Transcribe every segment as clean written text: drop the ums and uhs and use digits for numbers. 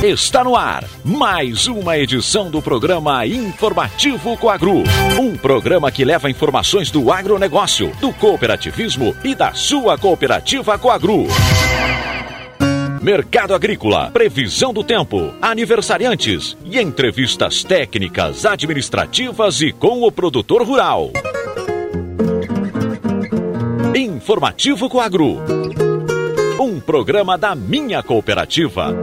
Está no ar mais uma edição do programa Informativo Coagru. Um programa que leva informações do agronegócio, do cooperativismo e da sua cooperativa Coagru. Mercado agrícola, previsão do tempo, aniversariantes e entrevistas técnicas, administrativas e com o produtor rural. Informativo Coagru. Um programa da minha cooperativa.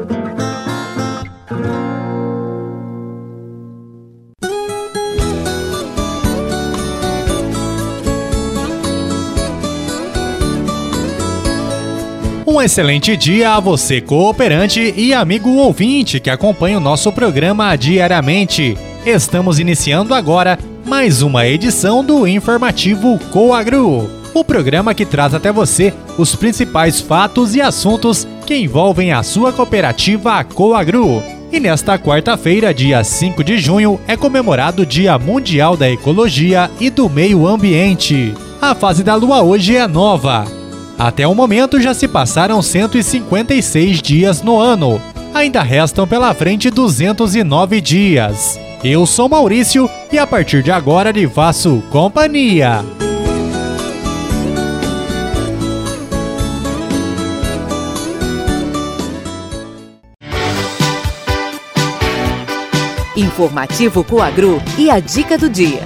Um excelente dia a você, cooperante e amigo ouvinte que acompanha o nosso programa diariamente. Estamos iniciando agora mais uma edição do Informativo Coagru, o programa que traz até você os principais fatos e assuntos que envolvem a sua cooperativa Coagru. E nesta quarta-feira, dia 5 de junho, é comemorado o Dia Mundial da Ecologia e do Meio Ambiente. A fase da lua hoje é nova. Até o momento já se passaram 156 dias no ano. Ainda restam pela frente 209 dias. Eu sou Maurício e a partir de agora lhe faço companhia. Informativo Coagru e a dica do dia.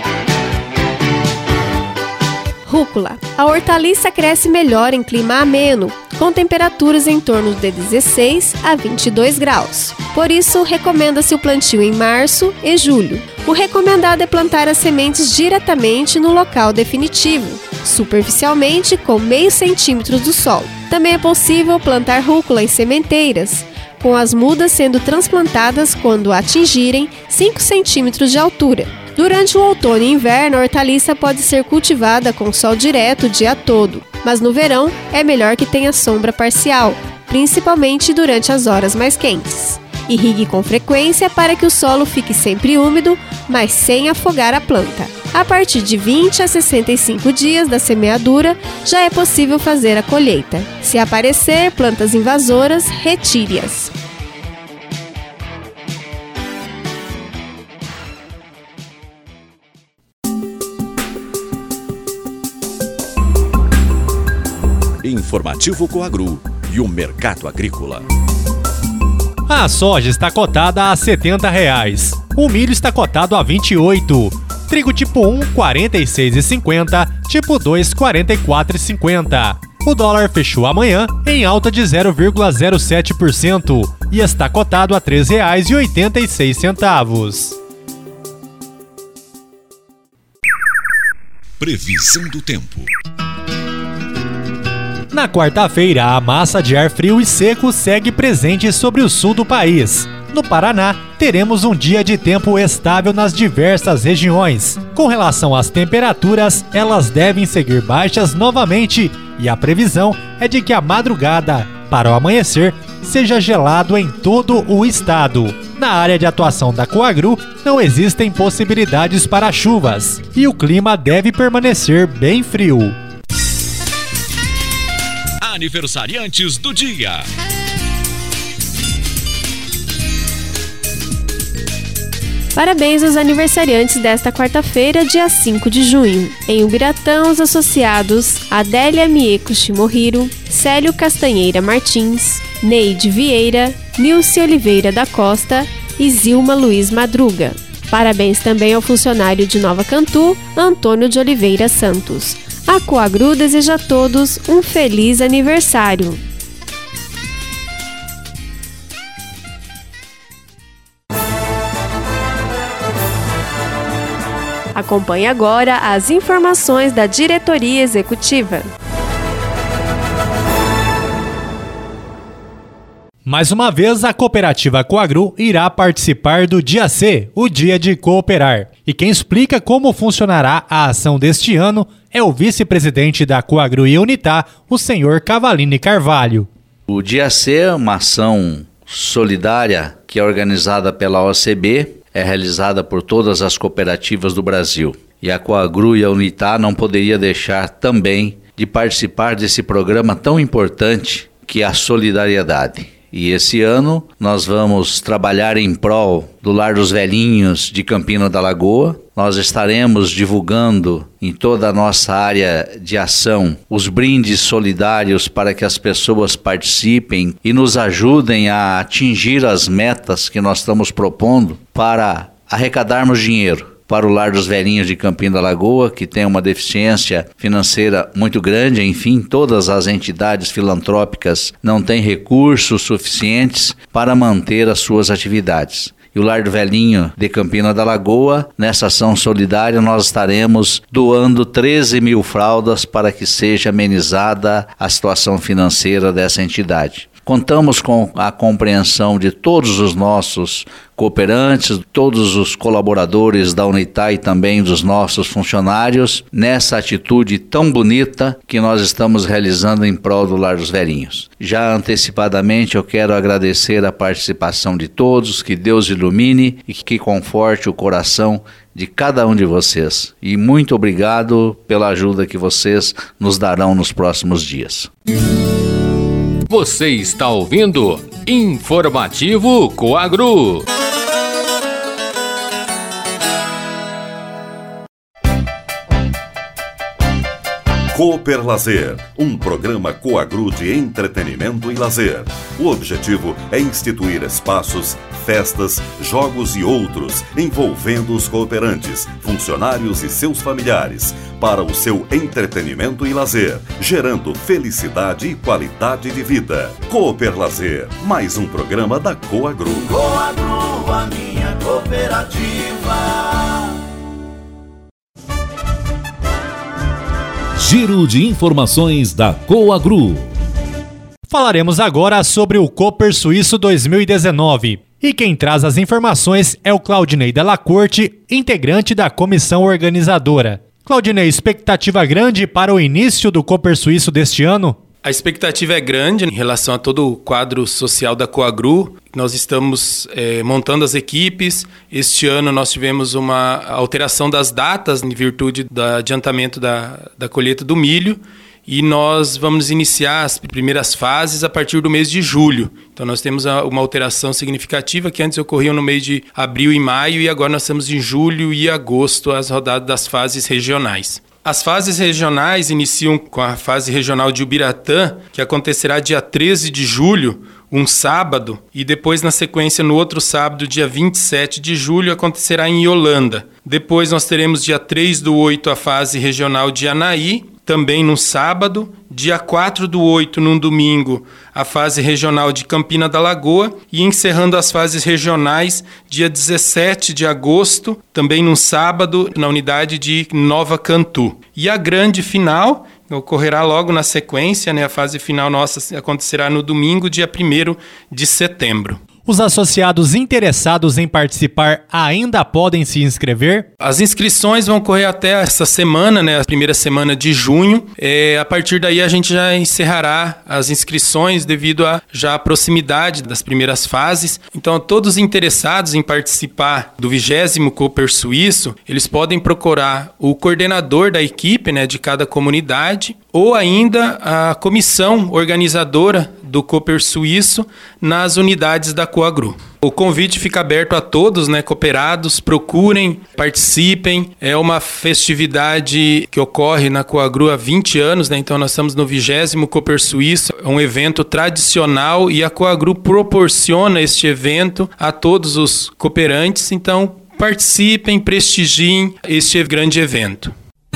Rúcula. A hortaliça cresce melhor em clima ameno, com temperaturas em torno de 16 a 22 graus. Por isso, recomenda-se o plantio em março e julho. O recomendado é plantar as sementes diretamente no local definitivo, superficialmente com meio centímetro do solo. Também é possível plantar rúcula em sementeiras, com as mudas sendo transplantadas quando atingirem 5 centímetros de altura. Durante o outono e inverno, a hortaliça pode ser cultivada com sol direto o dia todo, mas no verão é melhor que tenha sombra parcial, principalmente durante as horas mais quentes. Irrigue com frequência para que o solo fique sempre úmido, mas sem afogar a planta. A partir de 20 a 65 dias da semeadura, já é possível fazer a colheita. Se aparecer plantas invasoras, retire-as. Informativo Coagru e o mercado agrícola. A soja está cotada a R$ 70. O milho está cotado a 28. Trigo tipo 1, R$ 46,50. Tipo 2, R$ 44,50. O dólar fechou amanhã em alta de 0,07% e está cotado a R$ 3,86. Previsão do tempo. Na quarta-feira, a massa de ar frio e seco segue presente sobre o sul do país. No Paraná, teremos um dia de tempo estável nas diversas regiões. Com relação às temperaturas, elas devem seguir baixas novamente e a previsão é de que a madrugada, para o amanhecer, seja gelado em todo o estado. Na área de atuação da Coagru, não existem possibilidades para chuvas e o clima deve permanecer bem frio. Aniversariantes do dia. Parabéns aos aniversariantes desta quarta-feira, dia 5 de junho. Em Ubiratã, os associados Adélia Mieco Shimohiro, Célio Castanheira Martins, Neide Vieira, Nilce Oliveira da Costa e Zilma Luiz Madruga. Parabéns também ao funcionário de Nova Cantu, Antônio de Oliveira Santos. A Coagru deseja a todos um feliz aniversário. Acompanhe agora as informações da diretoria executiva. Mais uma vez, a cooperativa Coagru irá participar do Dia C, o Dia de Cooperar. E quem explica como funcionará a ação deste ano é o vice-presidente da Coagru e Unitá, o senhor Cavalini Carvalho. O Dia C é uma ação solidária que é organizada pela OCB, é realizada por todas as cooperativas do Brasil. E a Coagru e a Unitá não poderia deixar também de participar desse programa tão importante que é a solidariedade. E esse ano nós vamos trabalhar em prol do Lar dos Velhinhos de Campina da Lagoa. Nós estaremos divulgando em toda a nossa área de ação os brindes solidários para que as pessoas participem e nos ajudem a atingir as metas que nós estamos propondo para arrecadarmos dinheiro para o Lar dos Velhinhos de Campina da Lagoa, que tem uma deficiência financeira muito grande. Enfim, todas as entidades filantrópicas não têm recursos suficientes para manter as suas atividades. E o Lar do Velhinho de Campina da Lagoa, nessa ação solidária, nós estaremos doando 13 mil fraldas para que seja amenizada a situação financeira dessa entidade. Contamos com a compreensão de todos os nossos cooperantes, todos os colaboradores da Unitá e também dos nossos funcionários, nessa atitude tão bonita que nós estamos realizando em prol do Lar dos Velhinhos. Já antecipadamente eu quero agradecer a participação de todos, que Deus ilumine e que conforte o coração de cada um de vocês. E muito obrigado pela ajuda que vocês nos darão nos próximos dias. Você está ouvindo Informativo Coagru. Cooper Lazer, um programa Coagru de entretenimento e lazer. O objetivo é instituir espaços, festas, jogos e outros envolvendo os cooperantes, funcionários e seus familiares, para o seu entretenimento e lazer, gerando felicidade e qualidade de vida. Cooper Lazer, mais um programa da Coagru. Coagru, a minha cooperativa. Giro de informações da Coagru. Falaremos agora sobre o Cooper Suíço 2019. E quem traz as informações é o Claudinei Della Corte, integrante da comissão organizadora. Claudinei, expectativa grande para o início do Cooper Suíço deste ano? A expectativa é grande em relação a todo o quadro social da Coagru. Nós estamos montando as equipes. Este ano nós tivemos uma alteração das datas em virtude do adiantamento da colheita do milho. E nós vamos iniciar as primeiras fases a partir do mês de julho. Então nós temos uma alteração significativa que antes ocorriam no mês de abril e maio, e agora nós temos em julho e agosto as rodadas das fases regionais. As fases regionais iniciam com a fase regional de Ubiratã, que acontecerá dia 13 de julho, um sábado, e depois na sequência no outro sábado, dia 27 de julho, acontecerá em Iolanda. Depois nós teremos dia 3/8 a fase regional de Anaí, também no sábado, dia 4/8 num domingo, a fase regional de Campina da Lagoa, e encerrando as fases regionais, dia 17 de agosto, também num sábado, na unidade de Nova Cantu. E a grande final ocorrerá logo na sequência, né? A fase final nossa acontecerá no domingo, dia 1º de setembro. Os associados interessados em participar ainda podem se inscrever? As inscrições vão ocorrer até essa semana, né, a primeira semana de junho. A partir daí a gente já encerrará as inscrições devido à proximidade das primeiras fases. Então, todos interessados em participar do 20º Cooper Suíço, eles podem procurar o coordenador da equipe, né, de cada comunidade, ou ainda a comissão organizadora do Cooper Suíço nas unidades da Coagru. O convite fica aberto a todos, né, cooperados, procurem, participem. É uma festividade que ocorre na Coagru há 20 anos, né? Então nós estamos no 20º Cooper Suíço, é um evento tradicional e a Coagru proporciona este evento a todos os cooperantes. Então participem, prestigiem este grande evento.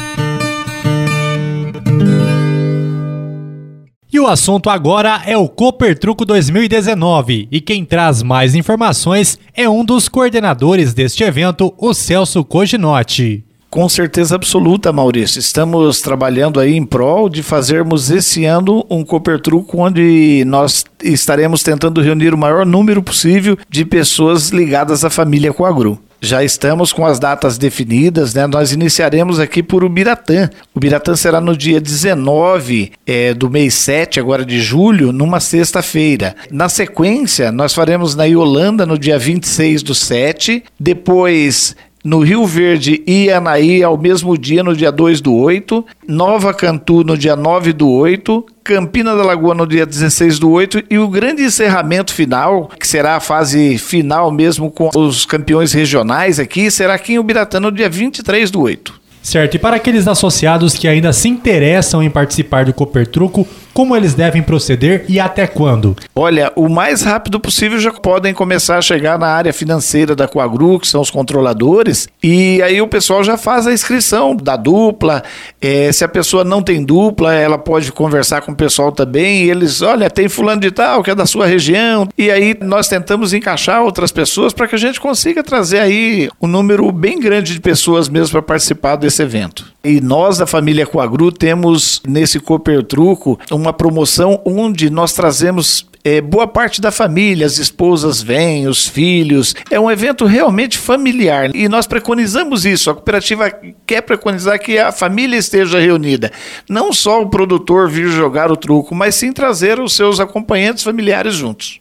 E o assunto agora é o Cooper Truco 2019, e quem traz mais informações é um dos coordenadores deste evento, o Celso Coginotti. Com certeza absoluta, Maurício. Estamos trabalhando aí em prol de fazermos esse ano um Cooper Truco onde nós estaremos tentando reunir o maior número possível de pessoas ligadas à família Coagru. Já estamos com as datas definidas, né? Nós iniciaremos aqui por Ubiratã. Ubiratã será no dia 19 do mês 7, agora de julho, numa sexta-feira. Na sequência, nós faremos na Iolanda no dia 26/7, depois no Rio Verde e Anaí ao mesmo dia, no dia 2/8, Nova Cantu no dia 9/8, Campina da Lagoa no dia 16/8 e o grande encerramento final, que será a fase final mesmo com os campeões regionais aqui, será aqui em Ubiratã no dia 23/8. Certo, e para aqueles associados que ainda se interessam em participar do Copertruco, como eles devem proceder e até quando? Olha, o mais rápido possível já podem começar a chegar na área financeira da Coagru, que são os controladores, e aí o pessoal já faz a inscrição da dupla. Se a pessoa não tem dupla, ela pode conversar com o pessoal também, e eles, olha, tem fulano de tal, que é da sua região, e aí nós tentamos encaixar outras pessoas para que a gente consiga trazer aí um número bem grande de pessoas mesmo para participar desse evento. E nós da família Coagru temos nesse Copertruco uma promoção onde nós trazemos boa parte da família, as esposas vêm, os filhos. É um evento realmente familiar e nós preconizamos isso. A cooperativa quer preconizar que a família esteja reunida. Não só o produtor vir jogar o truco, mas sim trazer os seus acompanhantes familiares juntos.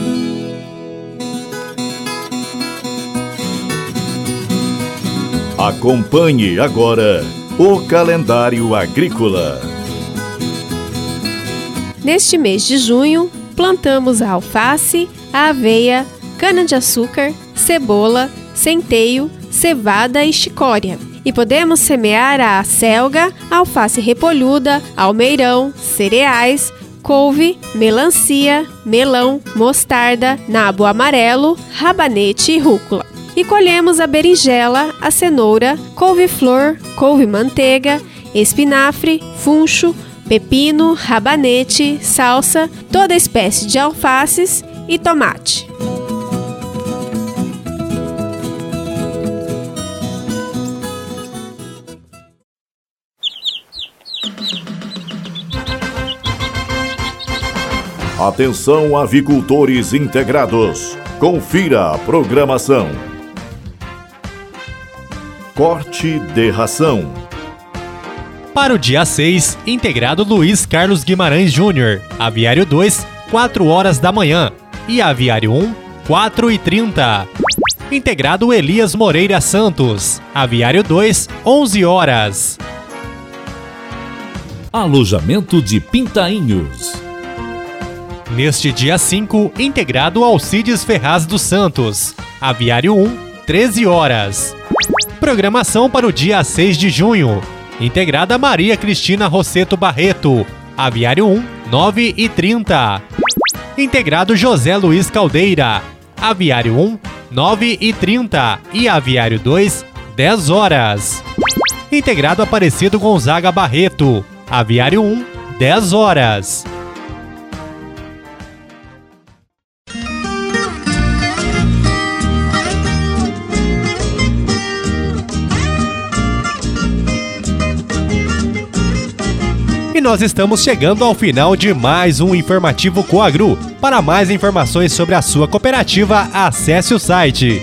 Acompanhe agora o calendário agrícola. Neste mês de junho, plantamos a alface, a aveia, cana-de-açúcar, cebola, centeio, cevada e chicória. E podemos semear a acelga, alface repolhuda, almeirão, cereais, couve, melancia, melão, mostarda, nabo amarelo, rabanete e rúcula. E colhemos a berinjela, a cenoura, couve-flor, couve-manteiga, espinafre, funcho, pepino, rabanete, salsa, toda espécie de alfaces e tomate. Atenção, avicultores integrados. Confira a programação. Corte de ração. Para o dia 6, integrado Luiz Carlos Guimarães Júnior, aviário 2, 4 horas da manhã, e aviário 1, 4h30. Integrado Elias Moreira Santos, aviário 2, 11 horas. Alojamento de Pintainhos. Neste dia 5, integrado Alcides Ferraz dos Santos, aviário 1, 13 horas. Programação para o dia 6 de junho. Integrada Maria Cristina Rosseto Barreto, aviário 1, 9h30. Integrado José Luiz Caldeira, aviário 1, 9h30 e aviário 2, 10 horas. Integrado Aparecido Gonzaga Barreto, aviário 1, 10 horas. E nós estamos chegando ao final de mais um Informativo Coagru. Para mais informações sobre a sua cooperativa, acesse o site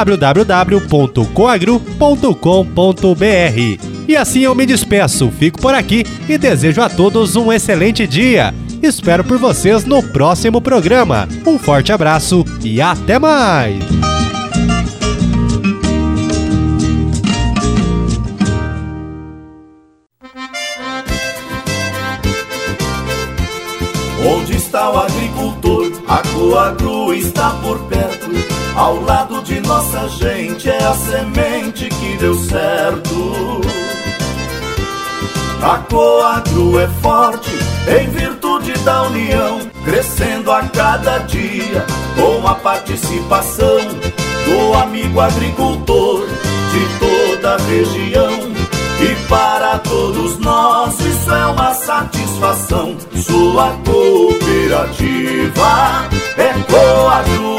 www.coagru.com.br. E assim eu me despeço, fico por aqui e desejo a todos um excelente dia. Espero por vocês no próximo programa. Um forte abraço e até mais! Onde está o agricultor? A Coagru está por perto. Ao lado de nossa gente é a semente que deu certo. A Coagru é forte em virtude da união, crescendo a cada dia com a participação do amigo agricultor de toda a região. E para todos nós isso é uma satisfação. Sua cooperativa é Coagru.